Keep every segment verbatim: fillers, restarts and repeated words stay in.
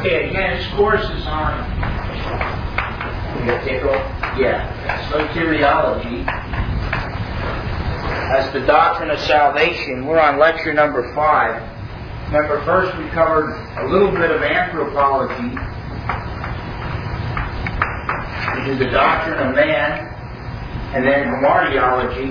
Okay, again, this course is on... You got to take off? Yeah. Soteriology. That's the doctrine of salvation. We're on lecture number five. Remember, first we covered a little bit of anthropology, which is the doctrine of man, and then hamartiology,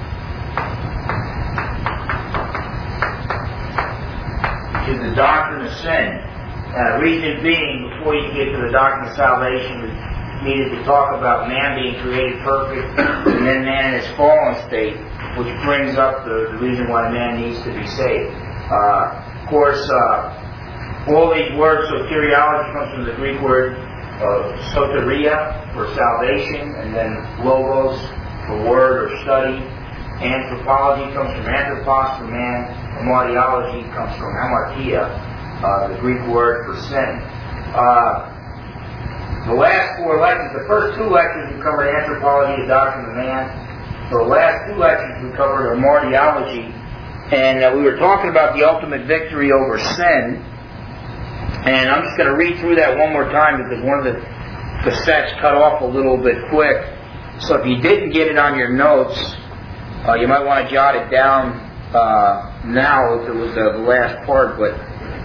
which is the doctrine of sin. Uh, reason being, before you get to the doctrine of salvation, we needed to talk about man being created perfect, and then man in his fallen state, which brings up the, the reason why man needs to be saved. Uh, of course, uh, all these words, soteriology comes from the Greek word uh, soteria, for salvation, and then logos, for word or study. Anthropology comes from anthropos, for man. Hamartiology comes from hamartia, uh, the Greek word for sin. Uh, the last four lectures, the first two lectures we covered anthropology, the doctrine of man. For the last two lectures we covered hamartiology, and uh, we were talking about the ultimate victory over sin. And I'm just going to read through that one more time because one of the cassettes cut off a little bit quick. So if you didn't get it on your notes, uh, you might want to jot it down uh, now if it was uh, the last part. But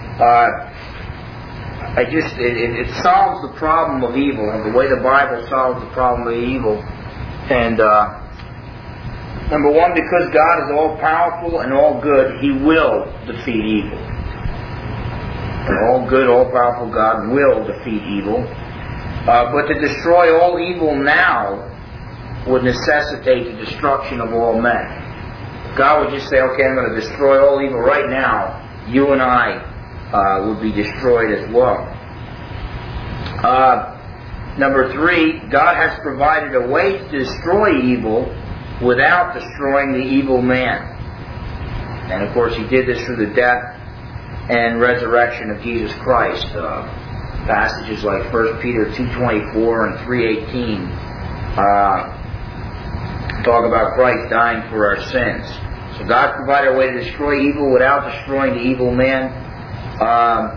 uh, I just it, it, it solves the problem of evil, and the way the Bible solves the problem of evil. And uh, number one, because God is all powerful and all good, He will defeat evil. And all good, all powerful God will defeat evil. Uh, but to destroy all evil now would necessitate the destruction of all men. God would just say, okay, I'm going to destroy all evil right now. You and I uh, would be destroyed as well. Uh, number three, God has provided a way to destroy evil without destroying the evil man. And of course He did this through the death and resurrection of Jesus Christ. Uh, passages like First Peter two twenty-four and three eighteen uh, talk about Christ dying for our sins. So God provided a way to destroy evil without destroying the evil man. Uh,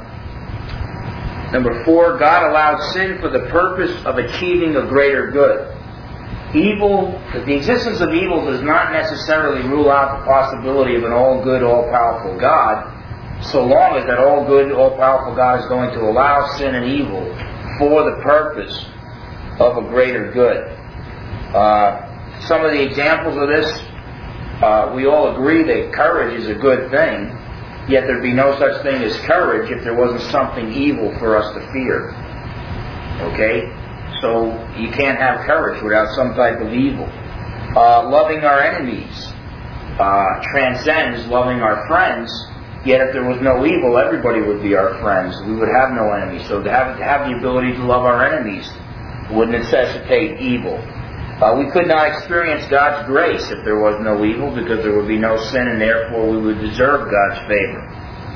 number four, God allowed sin for the purpose of achieving a greater good. Evil, the existence of evil does not necessarily rule out the possibility of an all-good, all-powerful God, so long as that all-good, all-powerful God is going to allow sin and evil for the purpose of a greater good. Uh, some of the examples of this, uh, we all agree that courage is a good thing, yet there'd be no such thing as courage if there wasn't something evil for us to fear. Okay? So you can't have courage without some type of evil. Uh, loving our enemies uh, transcends loving our friends. Yet if there was no evil, everybody would be our friends. We would have no enemies. So to have, to have the ability to love our enemies would necessitate evil. Uh, we could not experience God's grace if there was no evil, because there would be no sin, and therefore we would deserve God's favor.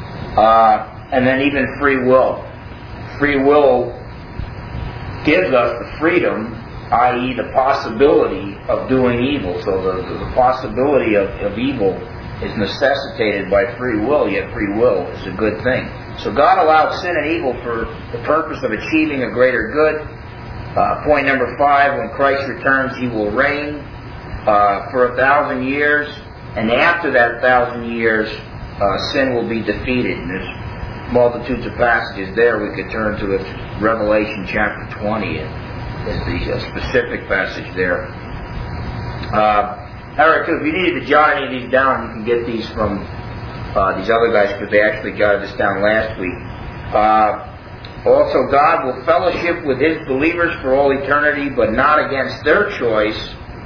Uh, and then even free will. Free will gives us the freedom, that is the possibility of doing evil. So the, the, the possibility of, of evil is necessitated by free will, yet free will is a good thing. So God allowed sin and evil for the purpose of achieving a greater good. Uh, point number five, when Christ returns, He will reign uh, for a thousand years, and after that thousand years, uh, sin will be defeated. And there's multitudes of passages there. We could turn to it. Revelation chapter twenty is the uh, specific passage there. Uh, Eric, if you needed to jot any of these down, you can get these from uh, these other guys, because they actually jotted this down last week. Uh, also, God will fellowship with His believers for all eternity, but not against their choice.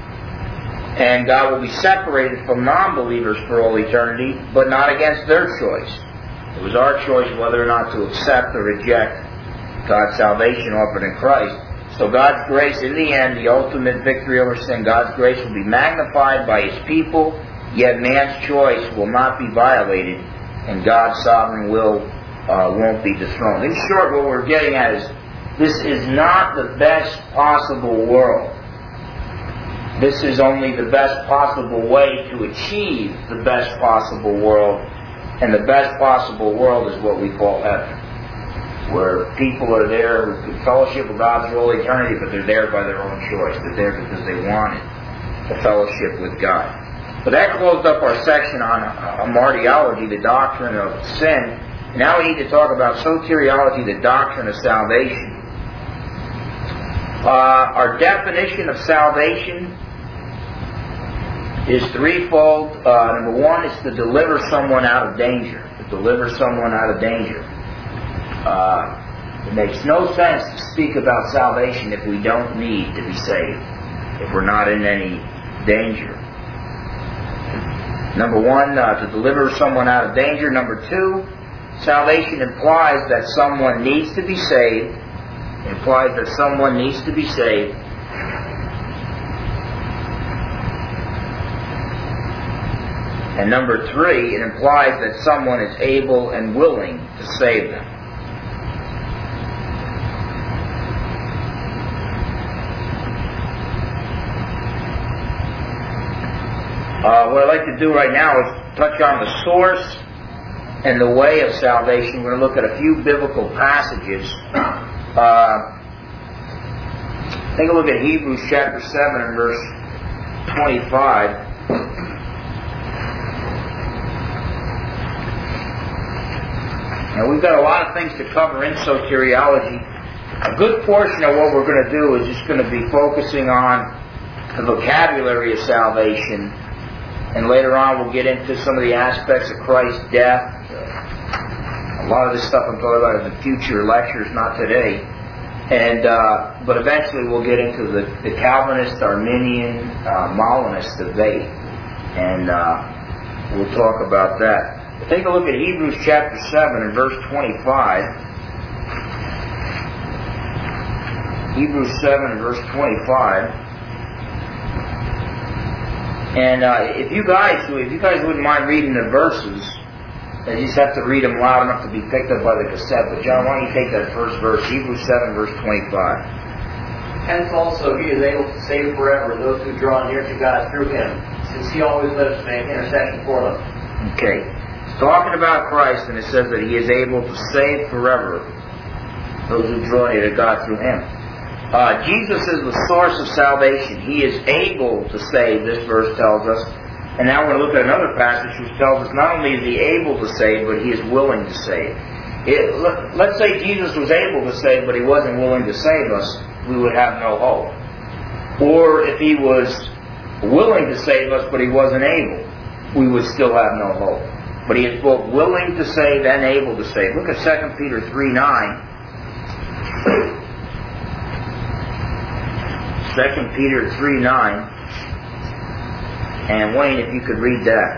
And God will be separated from non-believers for all eternity, but not against their choice. It was our choice whether or not to accept or reject God's salvation offered in Christ. So God's grace, in the end, the ultimate victory over sin, God's grace will be magnified by His people, yet man's choice will not be violated, and God's sovereign will uh, won't be dethroned. In short, what we're getting at is, this is not the best possible world. This is only the best possible way to achieve the best possible world, and the best possible world is what we call heaven. where people are there with fellowship with God through all eternity, but they're there by their own choice. They're there because they wanted the fellowship with God. But that closed up our section on uh, martyrology, the doctrine of sin. Now we need to talk about soteriology, the doctrine of salvation. Uh, our definition of salvation is threefold. Uh, number one is to deliver someone out of danger. To deliver someone out of danger. Uh, it makes no sense to speak about salvation if we don't need to be saved, if we're not in any danger. Number one, uh, to deliver someone out of danger. Number two, salvation implies that someone needs to be saved. It implies that someone needs to be saved. And number three, it implies that someone is able and willing to save them. Uh, what I'd like to do right now is touch on the source and the way of salvation. We're going to look at a few biblical passages. Uh, take a look at Hebrews chapter seven and verse twenty-five. And we've got a lot of things to cover in soteriology. A good portion of what we're going to do is just going to be focusing on the vocabulary of salvation. And later on we'll get into some of the aspects of Christ's death. A lot of this stuff I'm talking about in the future lectures, not today. And uh, but eventually we'll get into the, the Calvinist, Arminian, uh, Molinist debate. And uh, we'll talk about that. But take a look at Hebrews chapter seven and verse twenty-five. Hebrews seven and verse twenty-five. And uh, if you guys, if you guys wouldn't mind reading the verses, you just have to read them loud enough to be picked up by the cassette. But John, why don't you take that first verse, Hebrews seven, verse twenty-five. Hence also he is able to save forever those who draw near to God through him, since he always lives to make intercession for them. Okay, it's talking about Christ, and it says that he is able to save forever those who draw near to God through him. Uh, Jesus is the source of salvation. He is able to save, this verse tells us. And now we're going to look at another passage which tells us not only is he able to save, but he is willing to save. It, let, let's say Jesus was able to save, but he wasn't willing to save us, we would have no hope. Or if he was willing to save us, but he wasn't able, we would still have no hope. But he is both willing to save and able to save. Look at Second Peter three nine. Second Peter three nine. And Wayne, if you could read that.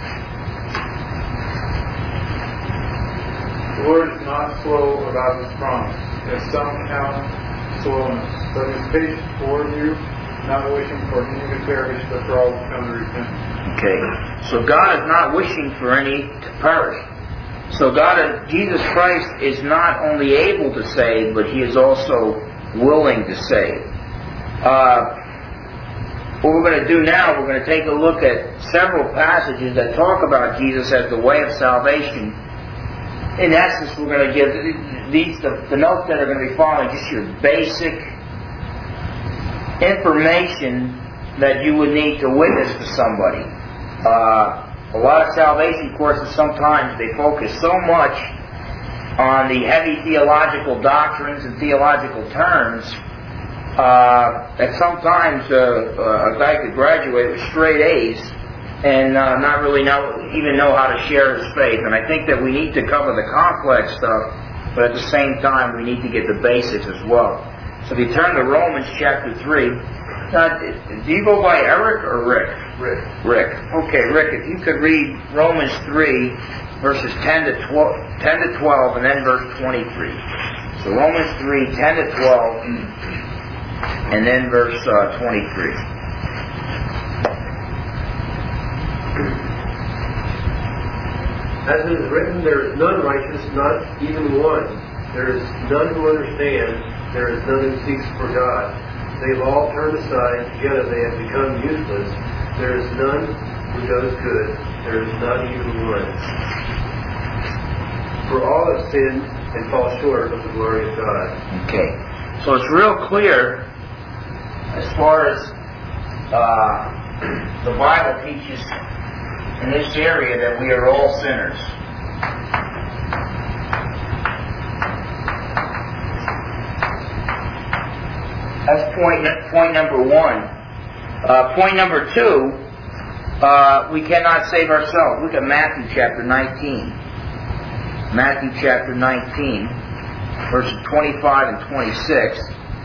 The Lord is not slow about his promise, as some count slowness, but is patient toward you, not wishing for any to perish, but for all to come to repentance. Okay. So God is not wishing for any to perish. So God, Jesus Christ, is not only able to save, but he is also willing to save. Uh, what we're going to do now, we're going to take a look at several passages that talk about Jesus as the way of salvation. In essence, we're going to give these the, the notes that are going to be following just your basic information that you would need to witness to somebody. Uh, a lot of salvation courses, sometimes they focus so much on the heavy theological doctrines and theological terms Uh, that sometimes uh, uh, a guy could graduate with straight A's and uh, not really know, even know how to share his faith. And I think that we need to cover the complex stuff, but at the same time we need to get the basics as well. So if you turn to Romans chapter three, uh, do you go by Eric or Rick? Rick. Rick. Okay, Rick, if you could read Romans three, verses ten to twelve, ten to twelve, and then verse twenty-three. So Romans three, ten to twelve. And then verse uh, twenty-three. As it is written, there is none righteous, not even one. There is none who understands. There is none who seeks for God. They have all turned aside. Together they have become useless. There is none who does good. There is not even one. For all have sinned and fall short of the glory of God. Okay. So it's real clear as far as uh, the Bible teaches in this area that we are all sinners. That's point point number one. Uh, point number two, uh, we cannot save ourselves. Look at Matthew chapter nineteen. Matthew chapter nineteen, verses twenty-five and twenty-six.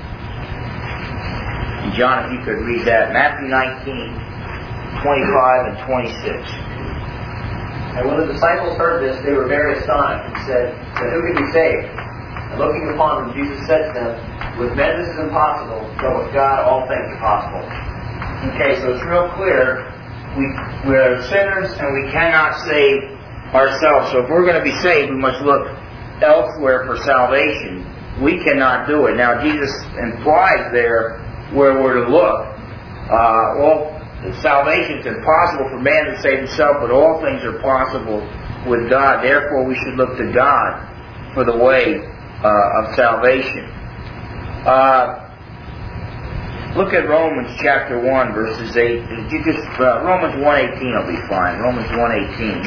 And John, if you could read that. Matthew nineteen, twenty-five and twenty-six. And when the disciples heard this, they were very astonished and said, "But who can be saved?" And looking upon them, Jesus said to them, "With men this is impossible, but with God all things are possible." Okay, so it's real clear. We, we are sinners and we cannot save ourselves. So if we're going to be saved, we must look elsewhere for salvation. We cannot do it. Now, Jesus implies there where we're to look. Uh, well, salvation is impossible for man to save himself, but all things are possible with God. Therefore, we should look to God for the way uh, of salvation. Uh, look at Romans chapter one, verses eight. You just uh, Romans one eighteen will be fine. Romans one eighteen.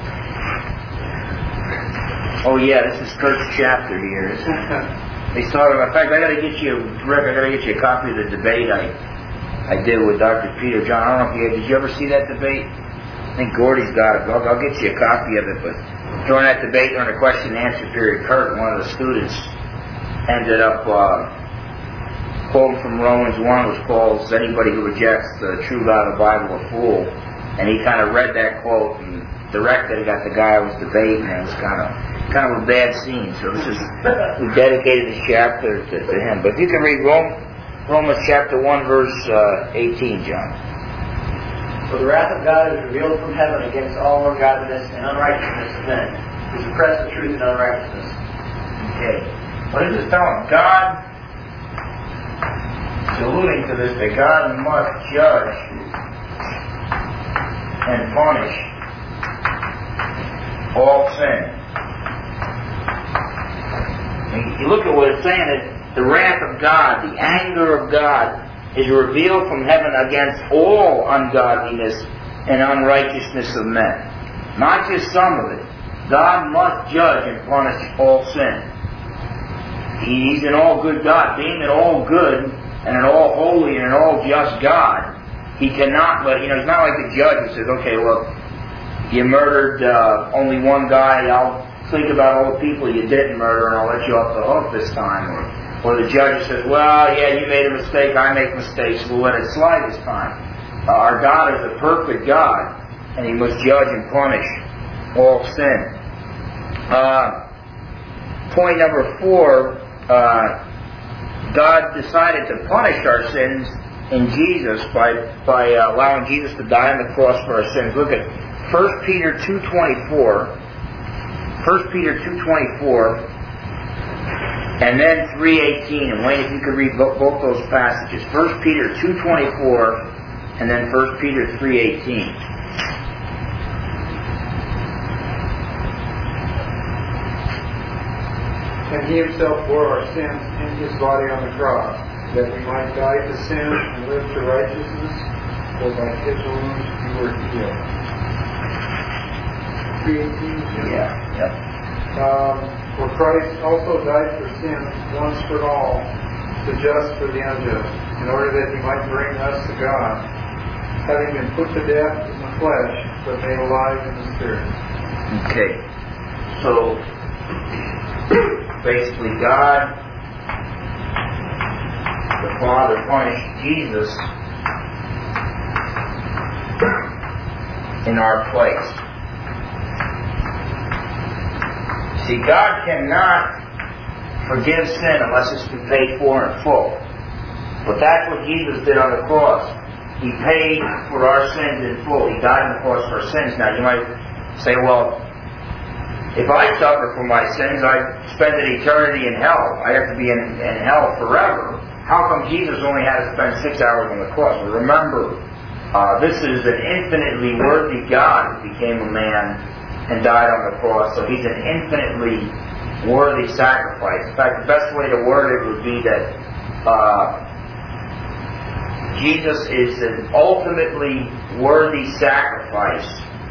Oh yeah, this is Kurt's chapter here. He's talking about. In fact, I got to get you, Rick. I got to get you a copy of the debate I I did with Doctor Peter John. I don't know if you did. You ever see that debate? I think Gordy's got it. I'll, I'll get you a copy of it. But during that debate, during the question and answer period, Kurt, one of the students, ended up uh, quoting from Romans one, which calls anybody who rejects the true God of the Bible a fool. And he kind of read that quote and directed it at the guy who was debating, and it was kind of kind of a bad scene. So this is we dedicated this chapter to, to him. But if you can read Rome, Romans chapter one, verse uh, eighteen, John. For the wrath of God is revealed from heaven against all ungodliness and unrighteousness of men, who suppress the truth and unrighteousness. Okay. What is this telling? God is alluding to this, that God must judge and punish all sin. I mean, you look at what it's saying, that the wrath of God, the anger of God, is revealed from heaven against all ungodliness and unrighteousness of men. Not just some of it. God must judge and punish all sin. He's an all-good God. Being an all-good and an all-holy and an all-just God, He cannot let, you know, He's not like the judge who says, okay, well, you murdered uh, only one guy, I'll think about all the people you didn't murder and I'll let you off the hook this time. Or, or the judge says, well, yeah, you made a mistake, I make mistakes, we'll let it slide this time. Uh, our God is a perfect God, and He must judge and punish all sin. Uh, point number four, uh, God decided to punish our sins in Jesus by, by uh, allowing Jesus to die on the cross for our sins. Look at First Peter two twenty-four, First Peter two twenty-four, and then three eighteen. And Wayne, if you could read both, both those passages. First Peter two twenty-four, and then First Peter three eighteen. And He Himself bore our sins in His body on the cross, that we might die to sin and live to righteousness, for by His wounds you were healed. three eighteen. Yeah, yeah. Um, for Christ also died for sin once for all, the just for the unjust, in order that He might bring us to God, having been put to death in the flesh, but made alive in the Spirit. Okay. So, basically, God, the Father, punished Jesus in our place. See, God cannot forgive sin unless it's been paid for in full. But that's what Jesus did on the cross. He paid for our sins in full. He died on the cross for our sins. Now, you might say, well, if I suffer for my sins, I spend an eternity in hell. I have to be in, in hell forever. How come Jesus only had to spend six hours on the cross? Well, remember, uh, this is an infinitely worthy God who became a man and died on the cross. So He's an infinitely worthy sacrifice. In fact, the best way to word it would be that uh, Jesus is an ultimately worthy sacrifice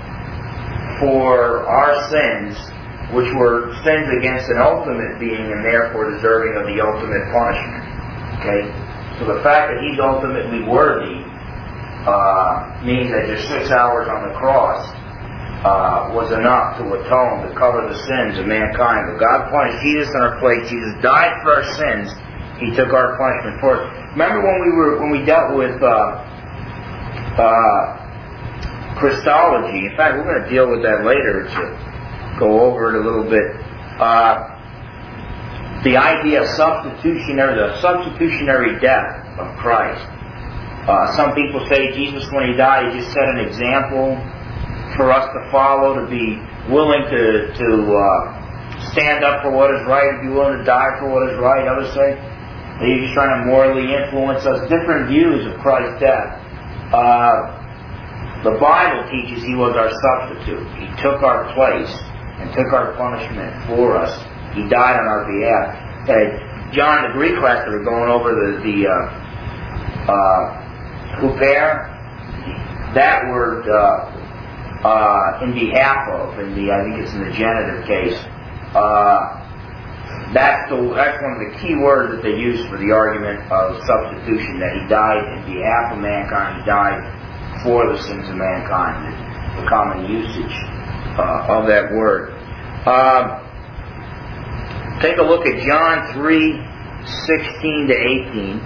for our sins, which were sins against an ultimate being and therefore deserving of the ultimate punishment. Okay? So the fact that He's ultimately worthy uh, means that just six hours on the cross Uh, was enough to atone, to cover the sins of mankind. But God punished Jesus in our place. Jesus died for our sins. He took our punishment for us. Remember when we were when we dealt with uh, uh, Christology? In fact, we're going to deal with that later to go over it a little bit. Uh, the idea of substitutionary, the substitutionary death of Christ. Uh, some people say Jesus, when He died, He just set an example for us to follow, to be willing to to uh, stand up for what is right, to be willing to die for what is right. Others say that He's just trying to morally influence us. Different views of Christ's death. Uh, the Bible teaches He was our substitute. He took our place and took our punishment for us. He died on our behalf. Uh, John, the Greek class that were going over the the uh, uh, huper, that word. Uh, Uh, in behalf of, in the I think it's in the genitive case. Uh, that's the that's one of the key words that they use for the argument of substitution. That He died in behalf of mankind. He died for the sins of mankind. The common usage uh, of that word. Uh, take a look at John three sixteen to eighteen.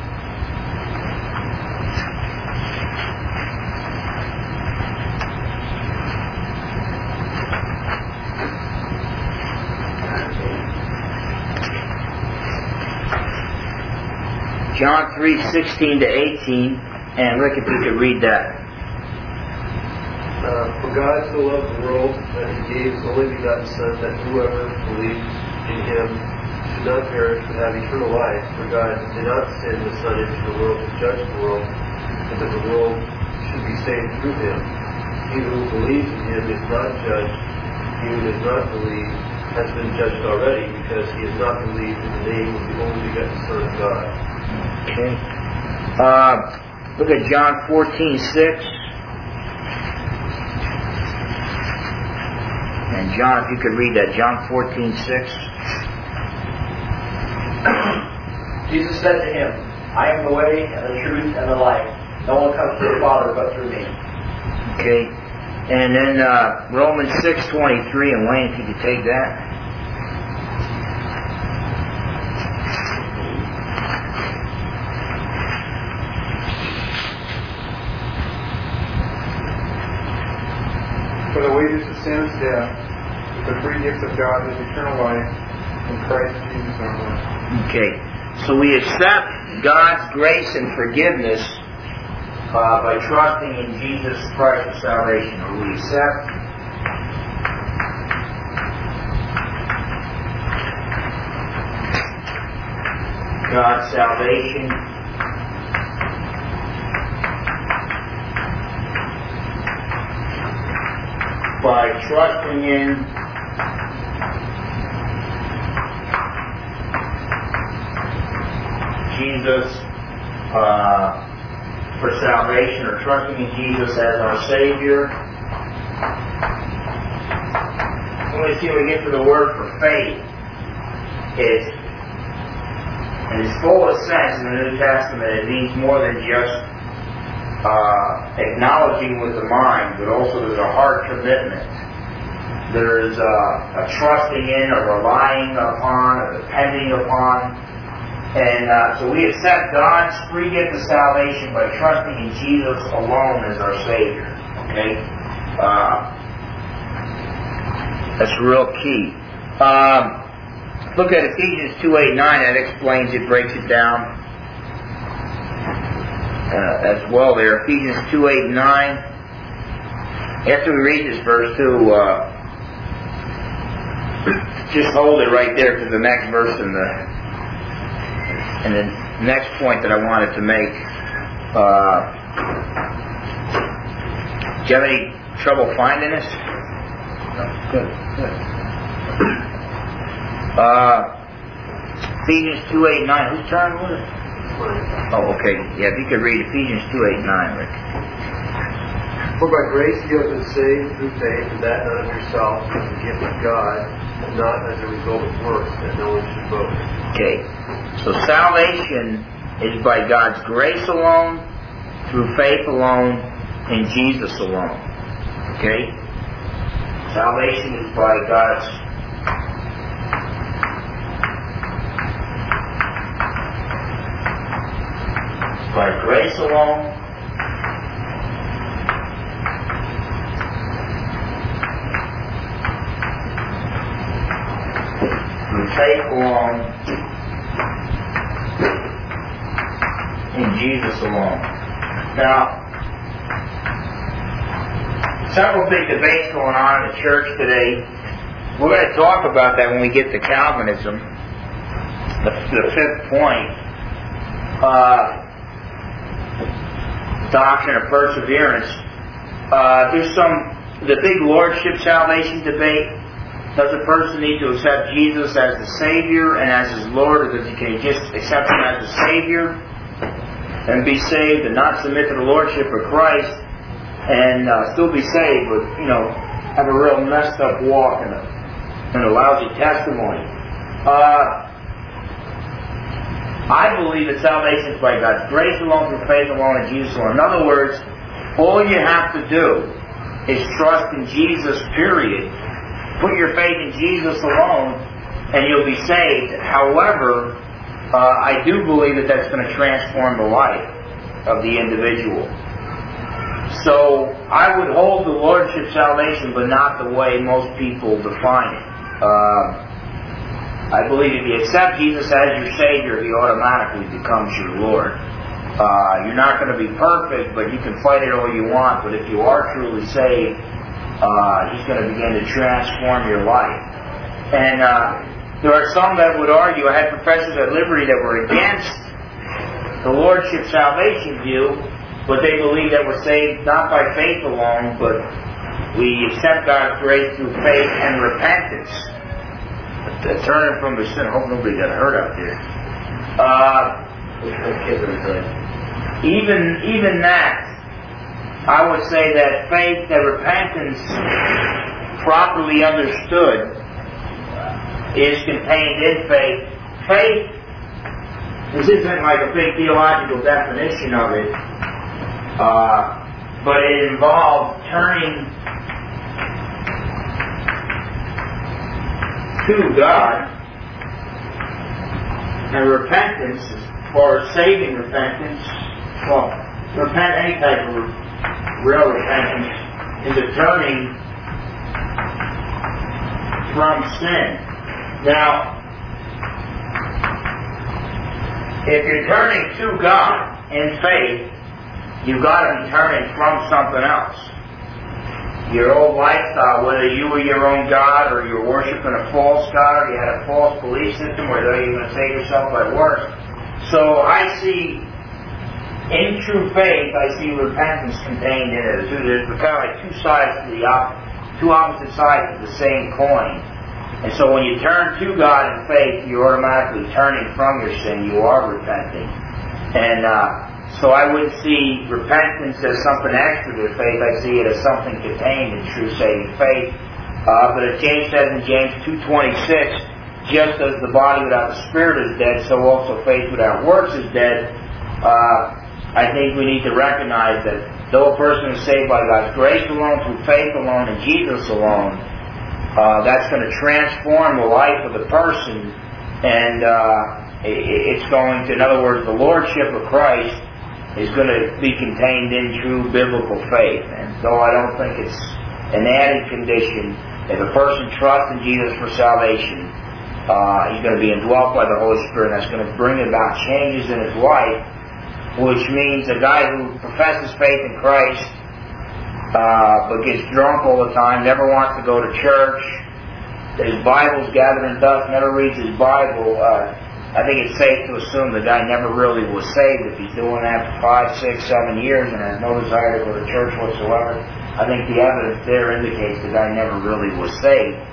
John three sixteen to eighteen, and Rick, if you could read that. Uh, for God so loved the world that He gave His only begotten Son, that whoever believes in Him should not perish but have eternal life. For God did not send the Son into the world to judge the world, but that the world should be saved through Him. He who believes in Him is not judged. He who does not believe has been judged already, because he has not believed in the name of the only begotten Son of God. Okay. Uh, look at John fourteen six. And John, if you could read that, John fourteen six. Jesus said to him, I am the way and the truth and the life. No one comes to the Father but through me. Okay. And then uh, Romans six twenty-three, and Wayne, if you could take that. For the wages of sin is death, but the free gift of God is eternal life in Christ Jesus our Lord. Okay. So we accept God's grace and forgiveness uh, by trusting in Jesus Christ for salvation. Or we accept God's salvation by trusting in Jesus uh, for salvation, or trusting in Jesus as our Savior. When we see when we get to the word for faith, it's in its fullest sense in the New Testament, it means more than just uh, acknowledging with the mind, but also there's a heart commitment. There's a, a trusting in, a relying upon, a depending upon. And uh, so we accept God's free gift of salvation by trusting in Jesus alone as our Savior. Okay? Uh, that's real key. Um, look at Ephesians two eight nine. That explains it, breaks it down uh, as well there. Ephesians two eight nine. After we read this verse too, uh, just hold it right there to the next verse in the And the next point that I wanted to make, uh, do you have any trouble finding this? No, good, good. Uh, Ephesians two, eight, nine. Whose turn was it? Oh, okay. Yeah, if you could read Ephesians two, eight, nine, Rick. For by grace you have been saved through faith, and that not of yourself, but the gift of God, and not as a result of works, that no one should boast. Okay. So salvation is by God's grace alone, through faith alone, in Jesus alone. Okay? Salvation is by God's by grace alone, through faith alone, in Jesus alone. Now, several big debates going on in the church today. We're going to talk about that when we get to Calvinism, the, the fifth point. Uh, doctrine of perseverance. Uh, there's some, the big lordship salvation debate. Does a person need to accept Jesus as the Savior and as His Lord, or does he, can he just accept Him as the Savior and be saved and not submit to the lordship of Christ and uh, still be saved, but, you know, have a real messed up walk and a, and a lousy testimony? Uh, I believe that salvation is by God's grace alone, through faith alone, in Jesus alone. In other words, all you have to do is trust in Jesus, period. Put your faith in Jesus alone, and you'll be saved. However, uh, I do believe that that's going to transform the life of the individual. So, I would hold the lordship salvation, but not the way most people define it. Uh, I believe if you accept Jesus as your Savior, He automatically becomes your Lord. Uh, you're not going to be perfect, but you can fight it all you want. But if you are truly saved, uh, He's going to begin to transform your life. And uh, there are some that would argue, I had professors at Liberty that were against the Lordship salvation view, but they believe that we're saved not by faith alone, but we accept God's grace through faith and repentance. Turning from the sin. I hope nobody got hurt out there. Uh, even even that, I would say that faith, that repentance, properly understood, is contained in faith. Faith, this isn't like a big theological definition of it, uh, but it involves turning to God, and repentance, or saving repentance, well, repent any type of real repentance, into turning from sin. Now, if you're turning to God in faith, you've got to be turning from something else. Your old lifestyle, whether you were your own God, or you're worshiping a false God, or you had a false belief system, or whether you're going to save yourself by works. So I see, in true faith, I see repentance contained in it. There's kind of like two sides to the op- two opposite sides of the same coin. And so when you turn to God in faith, you're automatically turning from your sin. You are repenting. And uh, so I wouldn't see repentance as something extra to faith. I see it as something contained in true saving faith. Uh, but as James says in James two twenty-six, just as the body without the spirit is dead, so also faith without works is dead. Uh, I think we need to recognize that though a person is saved by God's grace alone, through faith alone, and Jesus alone, uh, that's going to transform the life of the person, and uh, it's going to, in other words, the Lordship of Christ is going to be contained in true biblical faith. And though I don't think it's an added condition, if a person trusts in Jesus for salvation, uh, he's going to be indwelt by the Holy Spirit, and that's going to bring about changes in his life, which means a guy who professes faith in Christ uh, but gets drunk all the time, never wants to go to church, his Bible's gathered in dust, never reads his Bible, uh, I think it's safe to assume the guy never really was saved if he's doing that for five, six, seven years and has no desire to go to church whatsoever. I think the evidence there indicates the guy never really was saved.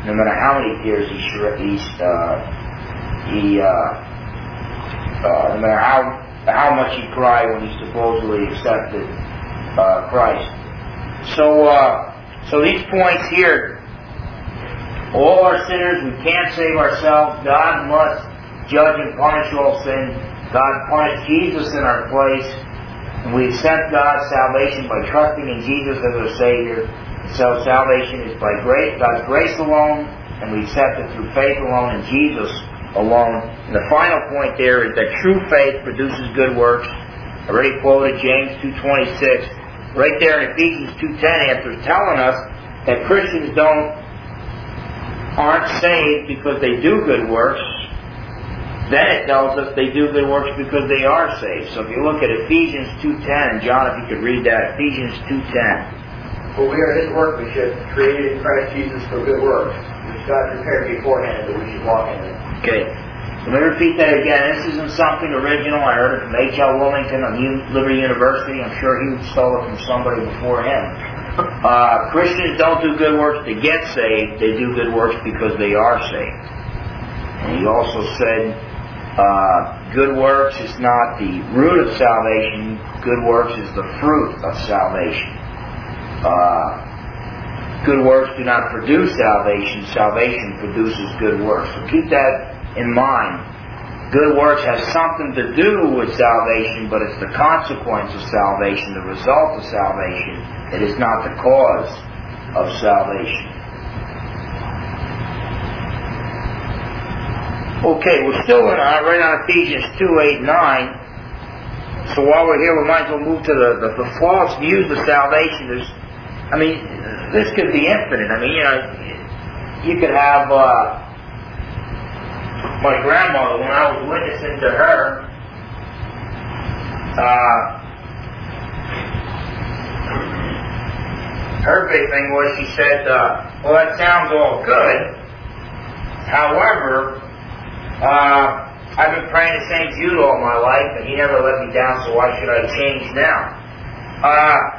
no matter how many tears he he uh, he uh, uh, no matter how how much he cried when he supposedly accepted uh, Christ. So uh, so these points here, all are sinners. We can't save ourselves. God must judge and punish all sin. God punished Jesus in our place. And we accept God's salvation by trusting in Jesus as our Savior. So salvation is by grace, God's grace alone, and we accept it through faith alone in Jesus alone. And the final point there is that true faith produces good works. I already quoted James two twenty-six. Right there in Ephesians two ten, after telling us that Christians don't aren't saved because they do good works, then it tells us they do good works because they are saved. So if you look at Ephesians two ten, John, if you could read that, Ephesians two ten. For we are His workmanship, created in Christ Jesus for good works, which God prepared beforehand that we should walk in them. Okay. Let me repeat that again. This isn't something original. I heard it from H L Wilmington of Liberty University. I'm sure he stole it from somebody before him. Uh, Christians don't do good works to get saved. They do good works because they are saved. And he also said, uh, good works is not the root of salvation. Good works is the fruit of salvation. Uh, good works do not produce salvation. Salvation produces good works. So keep that in mind. Good works has something to do with salvation, but it's the consequence of salvation, the result of salvation. It is not the cause of salvation. Okay, we're still in, uh, right on Ephesians two, eight, nine. So while we're here, we might as well move to the, the, the false views of salvation. There's I mean, this could be infinite. I mean, you know, you could have uh, my grandmother, when I was witnessing to her, uh, her big thing was she said, uh, well, that sounds all good. However, uh, I've been praying to Saint Jude all my life, and he never let me down, so why should I change now? Uh,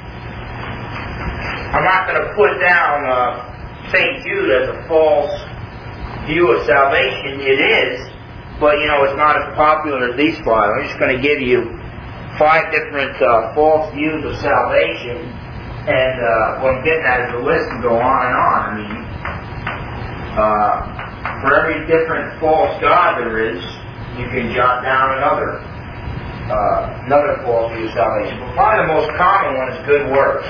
I'm not going to put down uh, Saint Jude as a false view of salvation. It is, but you know, it's not as popular as these five. I'm just going to give you five different uh, false views of salvation, and uh, what I'm getting at is the list can go on and on. I mean, uh, for every different false god there is, you can jot down another uh, another false view of salvation. But probably the most common one is good works.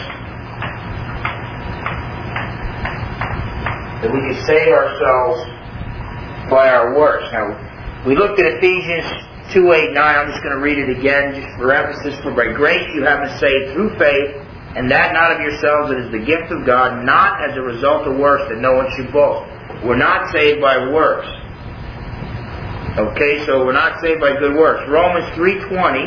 That we can save ourselves by our works. Now, we looked at Ephesians two, eight, nine. I'm just going to read it again just for emphasis. For by grace you have been saved through faith, and that not of yourselves, it is the gift of God, not as a result of works, that no one should boast. We're not saved by works. Okay, so we're not saved by good works. Romans three twenty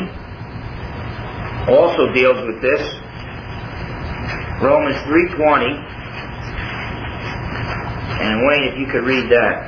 also deals with this. Romans three twenty. And Wayne, if you could read that.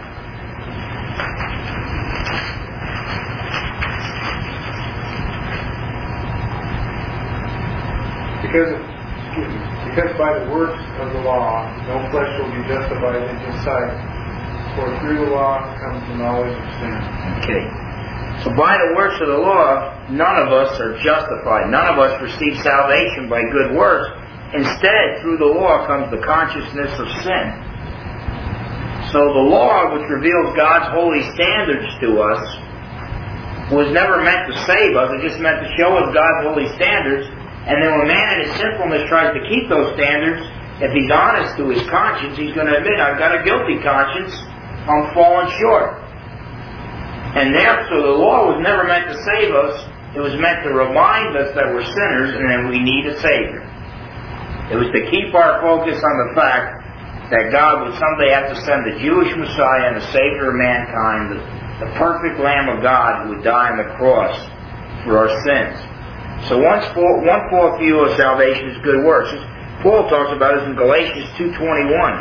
Because, excuse me, because by the works of the law, no flesh will be justified in His sight, for through the law comes the knowledge of sin. Okay. So by the works of the law, none of us are justified. None of us receive salvation by good works. Instead, through the law comes the consciousness of sin. So the law, which reveals God's holy standards to us, was never meant to save us. It just meant to show us God's holy standards. And then when man in his sinfulness tries to keep those standards, if he's honest to his conscience, he's going to admit, I've got a guilty conscience. I'm falling short. And therefore, the law was never meant to save us. It was meant to remind us that we're sinners and that we need a Savior. It was to keep our focus on the fact that God would someday have to send the Jewish Messiah and the Savior of mankind, the, the perfect Lamb of God who would die on the cross for our sins. So one, one false view of salvation is good works. Paul talks about it in Galatians two twenty-one.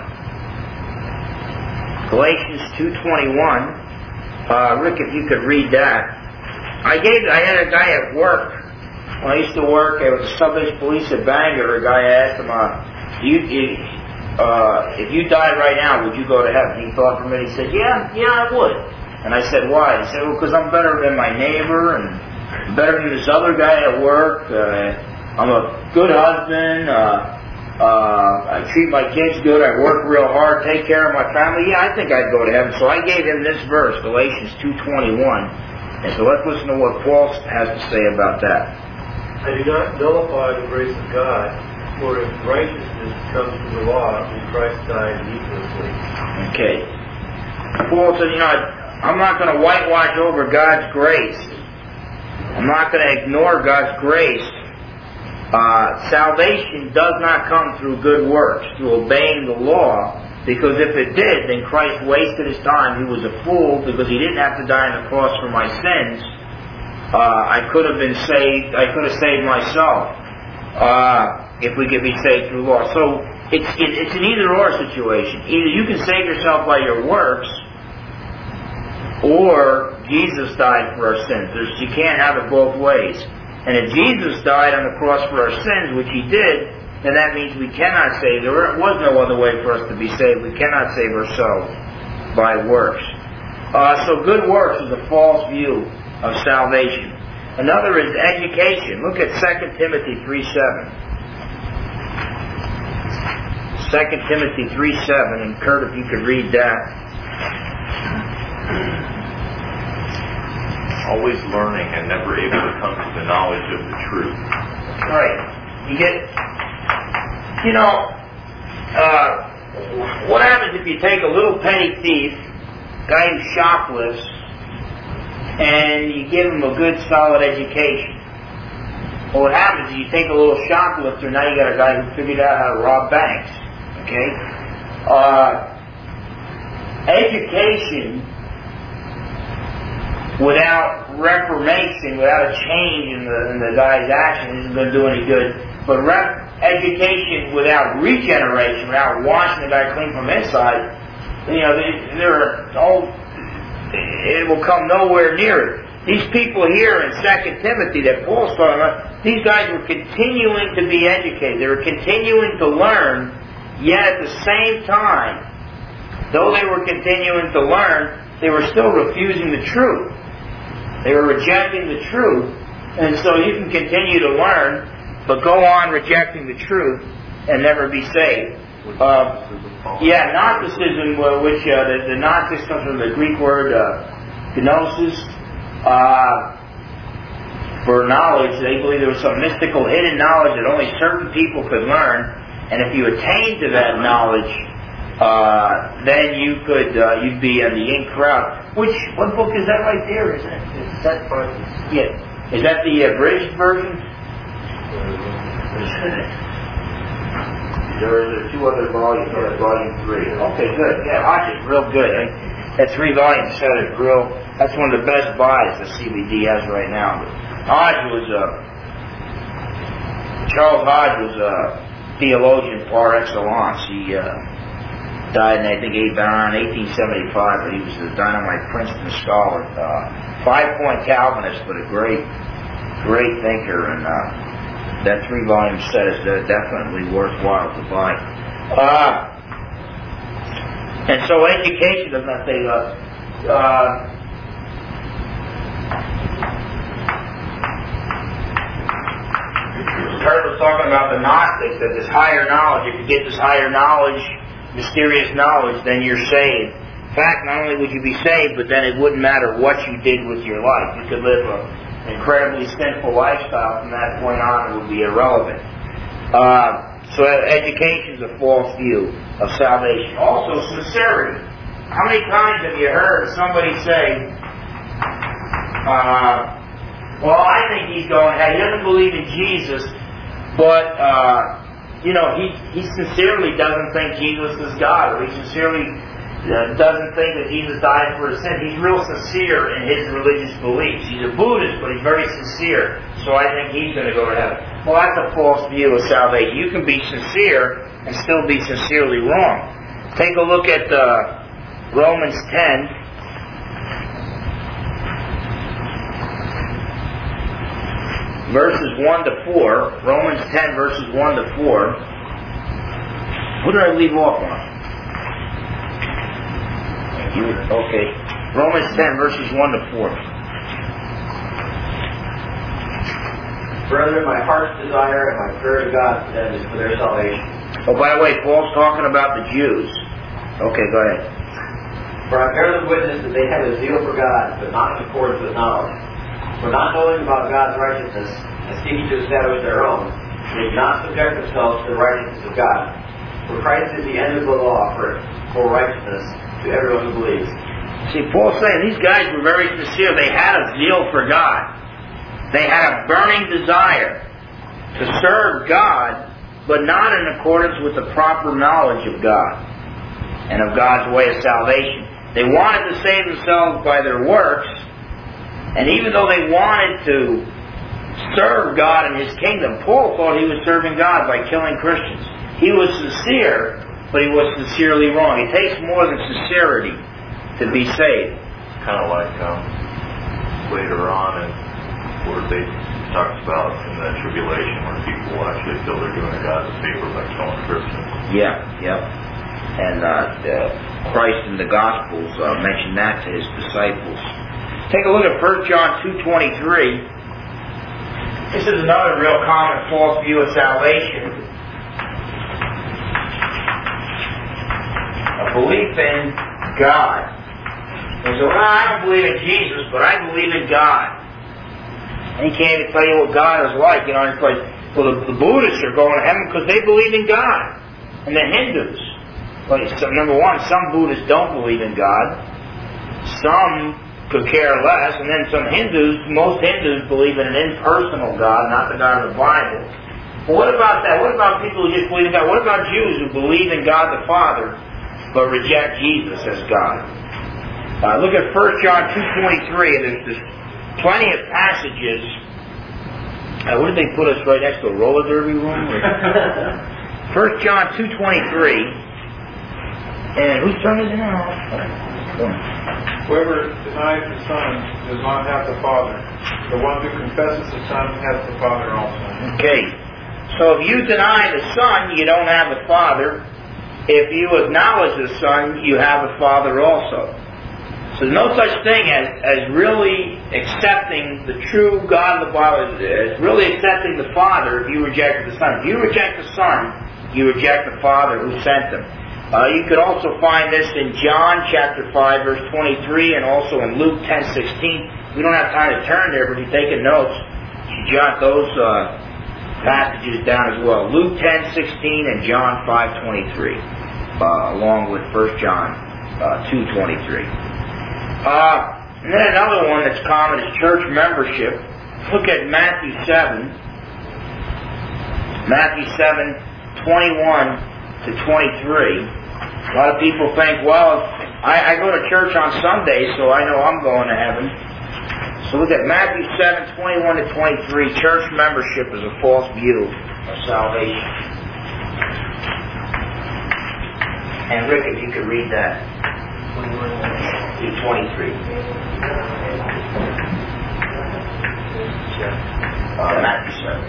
Galatians two twenty-one. Uh, Rick, if you could read that. I gave. I had a guy at work. When I used to work, I was a sub-police at Bangor. A guy asked him, uh, "Do you, you uh, if you died right now, would you go to heaven? He thought for a minute. He said, yeah, yeah, I would. And I said, why? He said, well, because I'm better than my neighbor and better than this other guy at work. Uh, I'm a good husband. Uh, uh, I treat my kids good. I work real hard, take care of my family. Yeah, I think I'd go to heaven. So I gave him this verse, Galatians two twenty-one. And so let's listen to what Paul has to say about that. I do not nullify the grace of God, for if righteousness comes from the law, then Christ died needlessly. Okay. Paul said, you know, I'm not going to whitewash over God's grace. I'm not going to ignore God's grace. Uh, salvation does not come through good works, through obeying the law, because if it did, then Christ wasted his time. He was a fool because he didn't have to die on the cross for my sins. Uh, I could have been saved. I could have saved myself uh, if we could be saved through law. So it's it, it's an either-or situation. Either you can save yourself by your works, or Jesus died for our sins. There's, you can't have it both ways. And if Jesus died on the cross for our sins, which he did, then that means we cannot save. There was no other way for us to be saved. We cannot save ourselves by works. Uh, so good works is a false view of salvation. Another is education. Look at Second Timothy three seven. Second Timothy three seven, and Kurt, if you could read that. Always learning and never able to come to the knowledge of the truth. Right. You get, you know, uh, what happens if you take a little petty thief, guy who shoplifts, and you give him a good, solid education? Well, what happens is you take a little shoplifter, now you got a guy who figured out how to rob banks. Okay? Uh, education without reformation, without a change in the, in the guy's action, isn't going to do any good. But rep- education without regeneration, without washing the guy clean from inside, you know, there are all, it will come nowhere near it. These people here in Second Timothy that Paul's talking about, these guys were continuing to be educated. They were continuing to learn, yet at the same time, though they were continuing to learn, they were still refusing the truth. They were rejecting the truth. And so you can continue to learn, but go on rejecting the truth and never be saved. Uh, yeah, Gnosticism, uh, which uh, the, the Gnostics comes from the Greek word uh, gnosis. Uh, for knowledge, they believe there was some mystical hidden knowledge that only certain people could learn. And if you attained to that knowledge, uh, then you could uh, you'd be in the in crowd. Which what book is that right there? Isn't it? Is that part? Yeah. Is that the abridged version? There are two other volumes. Or volume three. Okay, good. Yeah, Hodge is real good. Eh? That three volume set is real. That's one of the best buys the C B D has right now. But Hodge was a Charles Hodge was a theologian par excellence. He uh, died in I think around eighteen seventy-five, but he was a dynamite Princeton scholar. Uh, five-point Calvinist, but a great, great thinker, and uh, that three-volume set is definitely worthwhile to buy. Uh, and so education does not say, uh, uh, Kurt was talking about the Gnostics, that this higher knowledge, if you get this higher knowledge, mysterious knowledge, then you're saved. In fact, not only would you be saved, but then it wouldn't matter what you did with your life. You could live an incredibly sinful lifestyle from that point on. It would be irrelevant. Uh, so education is a false view of salvation. Also, sincerity. How many times have you heard somebody say, uh, well, I think he's going ahead. He doesn't believe in Jesus, but uh, you know, he, he sincerely doesn't think Jesus is God, or he sincerely uh, doesn't think that Jesus died for his sin. He's real sincere in his religious beliefs. He's a Buddhist, but he's very sincere, so I think he's going to go to heaven. Well, that's a false view of salvation. You can be sincere and still be sincerely wrong. Take a look at uh, Romans ten. Verses one to four, Romans ten, verses one to four. Who did I leave off on? You, okay. Romans ten, verses one to four. Brethren, my heart's desire and my prayer to God for them is for their salvation. Oh, by the way, Paul's talking about the Jews. Okay, go ahead. For I bear them witness that they have a zeal for God, but not in accordance with knowledge. For not knowing about God's righteousness and seeking to establish their own, they do not subject themselves to the righteousness of God. For Christ is the end of the law for, for righteousness to everyone who believes. See, Paul's saying these guys were very sincere. They had a zeal for God. They had a burning desire to serve God, but not in accordance with the proper knowledge of God and of God's way of salvation. They wanted to save themselves by their works, and even though they wanted to serve God in His kingdom, Paul thought he was serving God by killing Christians. He was sincere, but he was sincerely wrong. It takes more than sincerity to be saved. It's kind of like um, later on in where they talks about in the tribulation where people actually feel they're doing God a favor by killing Christians. Yeah, yeah. And uh, uh, Christ in the Gospels uh, mentioned that to His disciples. Take a look at First John two twenty-three. This is another real common false view of salvation. A belief in God. They say, well, I don't believe in Jesus, but I believe in God. And he can't even tell you what God is like. You know, it's like, well, the, the Buddhists are going to heaven because they believe in God. And the Hindus. Well, so, number one, some Buddhists don't believe in God. Some could care less. And then some Hindus, most Hindus believe in an impersonal God, not the God of the Bible. Well, what about that? What about people who just believe in God? What about Jews who believe in God the Father, but reject Jesus as God? Uh, look at First John two twenty-three. There's, there's plenty of passages. Uh, what did they put us right next to a roller derby room? First John two twenty-three. And whose turn is it now? Whoever denies the Son does not have the Father. The one who confesses the Son has the Father also. Okay. So if you deny the Son, you don't have the Father. If you acknowledge the Son, you have the Father also. So there's no such thing as, as really accepting the true God of the Bible. It's really accepting the Father if you reject the Son. If you reject the Son, you reject the Father who sent Him. Uh, you could also find this in John chapter five, verse twenty-three, and also in Luke ten sixteen. We don't have time to turn there, but if you're taking notes, you jot those uh, passages down as well. Luke ten sixteen and John five twenty-three, uh, along with First John uh, two twenty-three. Uh, and then another one that's common is church membership. Look at Matthew seven. Matthew seven, twenty-one to twenty-three. A lot of people think, well, I, I go to church on Sundays, so I know I'm going to heaven. So look at Matthew seven, twenty-one to twenty-three. Church membership is a false view of salvation. And Rick, if you could read that. twenty-three. Uh, Matthew seven.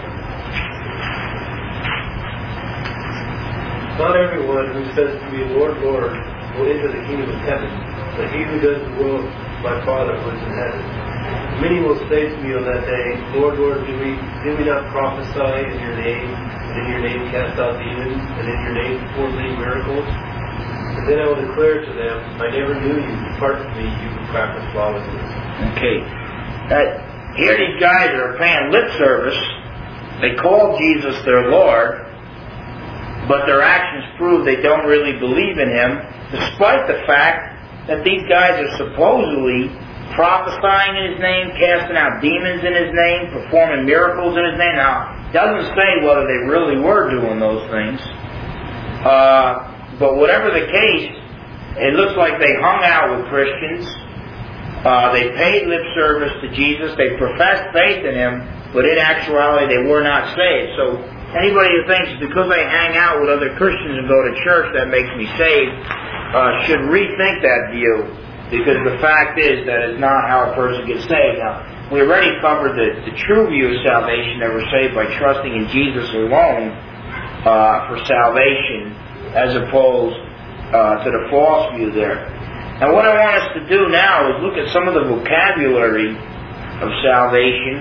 Not everyone who says to me, Lord, Lord, will enter the kingdom of heaven, but he who does the will of my Father who is in heaven. Many will say to me on that day, Lord, Lord, did we, did we not prophesy in your name, and in your name cast out demons, and in your name perform many miracles? And then I will declare to them, I never knew you. Depart from me, you who practice lawlessness. Okay. Uh, here these guys are paying lip service. They call Jesus their Lord, but their actions prove they don't really believe in Him, despite the fact that these guys are supposedly prophesying in His name, casting out demons in His name, performing miracles in His name. Now, it doesn't say whether they really were doing those things. Uh, but whatever the case, it looks like they hung out with Christians. Uh, they paid lip service to Jesus. They professed faith in Him, but in actuality they were not saved. So anybody who thinks because I hang out with other Christians and go to church that makes me saved uh, should rethink that view, because the fact is that it's not how a person gets saved. Now, we already covered the, the true view of salvation, that we're saved by trusting in Jesus alone uh, for salvation, as opposed uh, to the false view there. And what I want us to do now is look at some of the vocabulary of salvation.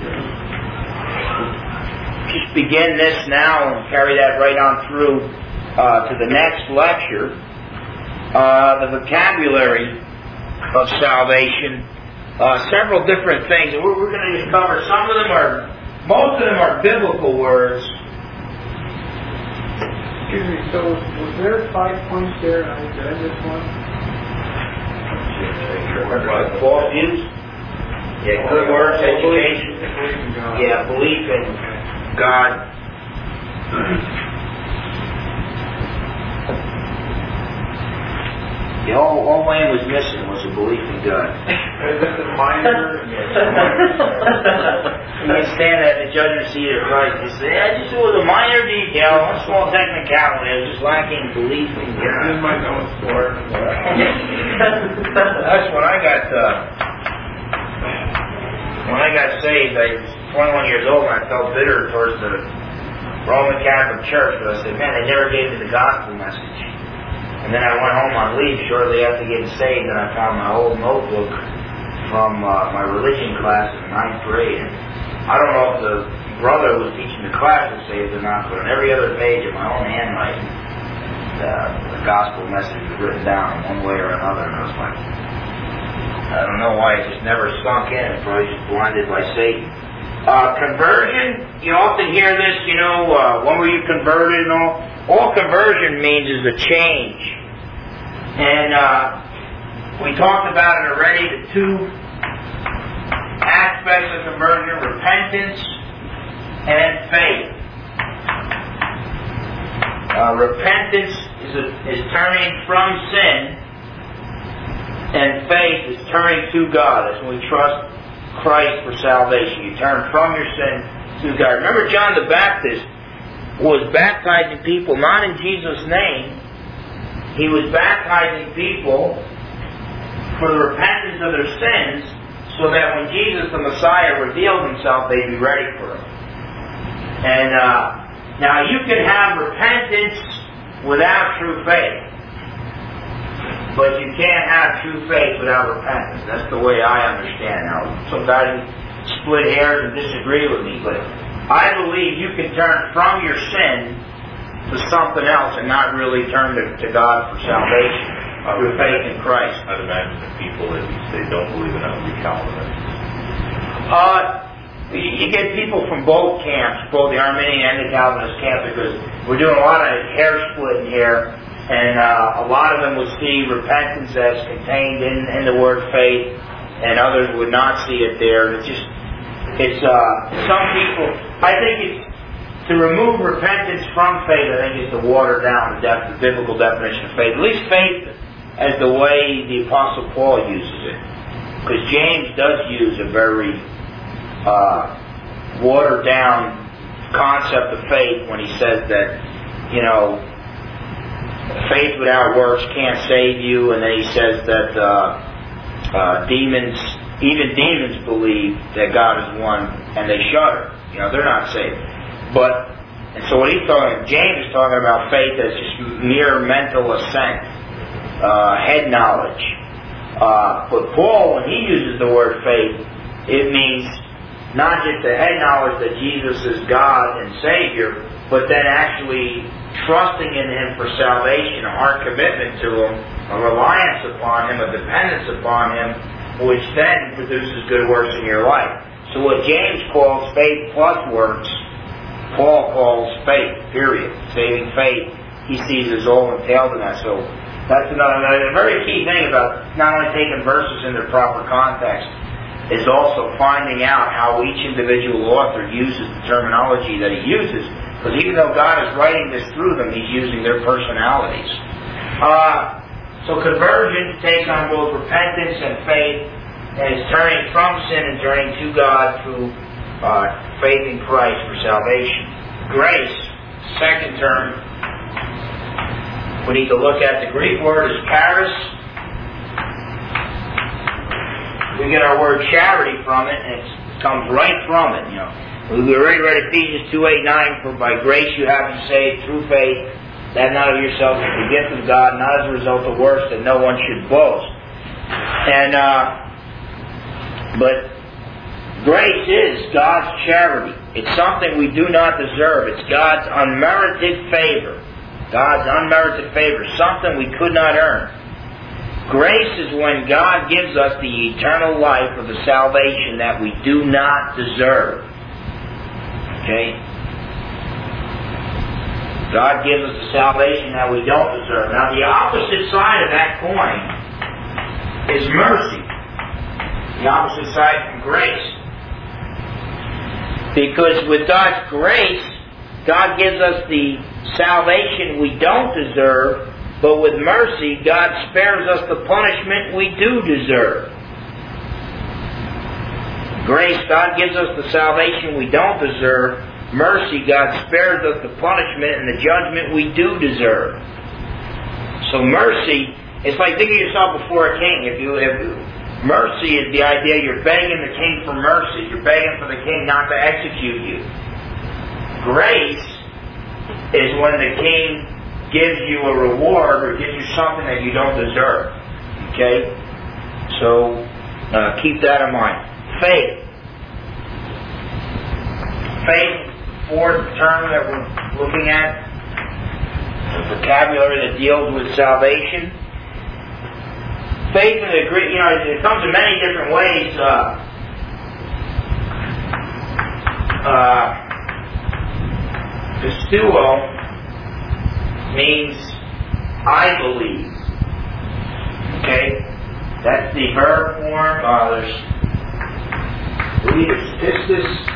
Just begin this now and carry that right on through uh, to the next lecture. Uh, the vocabulary of salvation. Uh, several different things. And we're, we're going to just cover some of them are, most of them are biblical words. Excuse me, so was there five points there? I did I miss one? False views? Yeah, good works, education. Yeah, belief in God. The all, all Wayne was missing was a belief in God. Minor. You can stand at the judgment seat of Christ and say, I just it was a minor detail, a small technicality. I was just lacking belief in God. In my notes for it. That's when I got uh, when I got saved. I was twenty-one years old and I felt bitter towards the Roman Catholic Church. But I said, man, they never gave me the gospel message. And then I went home on leave shortly after getting saved, and I found my old notebook from uh, my religion class in ninth grade. And I don't know if the brother who was teaching the class was saved or not, but on every other page of my own handwriting, uh, the gospel message was written down in one way or another. And I was like, I don't know why it just never sunk in. It's probably just blinded by Satan. Uh, conversion, you often hear this, you know, uh, when were you converted and all? All conversion means is a change. And uh, we talked about it already, the two aspects of conversion, repentance and faith. Uh, repentance is, a, is turning from sin, and faith is turning to God. That's when we trust Christ for salvation. You turn from your sin to God. Remember, John the Baptist was baptizing people not in Jesus' name. He was baptizing people for the repentance of their sins, so that when Jesus the Messiah revealed Himself, they'd be ready for Him. And uh, now you can have repentance without true faith, but you can't have true faith without repentance. That's the way I understand. Now, sometimes you split hairs and disagree with me, but I believe you can turn from your sin to something else and not really turn to, to God for salvation through faith in Christ. I'd imagine the people that they don't believe in that would be Calvinists. Uh, you get people from both camps, both the Arminian and the Calvinist camp, because we're doing a lot of hair splitting here, and uh, a lot of them would see repentance as contained in, in the word faith, and others would not see it there. It's just It's, uh, some people, I think it's, to remove repentance from faith, I think is to water down the, def- the biblical definition of faith. At least faith as the way the Apostle Paul uses it. Because James does use a very uh, watered down concept of faith when he says that, you know, faith without works can't save you, and then he says that uh, uh, demons... Even demons believe that God is one, and they shudder. You know, they're not saved. But, and so what he's talking, James is talking about faith as just mere mental assent, uh, head knowledge. Uh, but Paul, when he uses the word faith, it means not just the head knowledge that Jesus is God and Savior, but then actually trusting in Him for salvation, a heart commitment to Him, a reliance upon Him, a dependence upon Him, which then produces good works in your life. So what James calls faith plus works, Paul calls faith, period. Saving faith, he sees as all entailed in that. So that's another, a very key thing about not only taking verses in their proper context, is also finding out how each individual author uses the terminology that he uses. Because even though God is writing this through them, He's using their personalities. Uh, So conversion takes on both repentance and faith, and is turning from sin and turning to God through uh, faith in Christ for salvation. Grace, second term, we need to look at. The Greek word is charis. We get our word charity from it, and it comes right from it. You know, we already read Ephesians two eight nine. For by grace you have been saved through faith, that not of yourselves is the gift of God, not as a result of works, that no one should boast. And, uh, but grace is God's charity. It's something we do not deserve. It's God's unmerited favor. God's unmerited favor. Something we could not earn. Grace is when God gives us the eternal life or the salvation that we do not deserve. Okay? God gives us the salvation that we don't deserve. Now the opposite side of that coin is mercy. The opposite side from grace. Because with God's grace, God gives us the salvation we don't deserve, but with mercy, God spares us the punishment we do deserve. Grace, God gives us the salvation we don't deserve. Mercy, God spares us the punishment and the judgment we do deserve. So mercy, it's like thinking of yourself before a king. If you, if mercy is the idea you're begging the king for mercy. You're begging for the king not to execute you. Grace is when the king gives you a reward or gives you something that you don't deserve. Okay? So, uh, keep that in mind. Faith. Faith, fourth term that we're looking at. The vocabulary that deals with salvation. Faith in the Greek, you know, it comes in many different ways. Uh, uh, Pistuo means I believe. Okay? That's the verb form. Uh, there's believe it's pistis.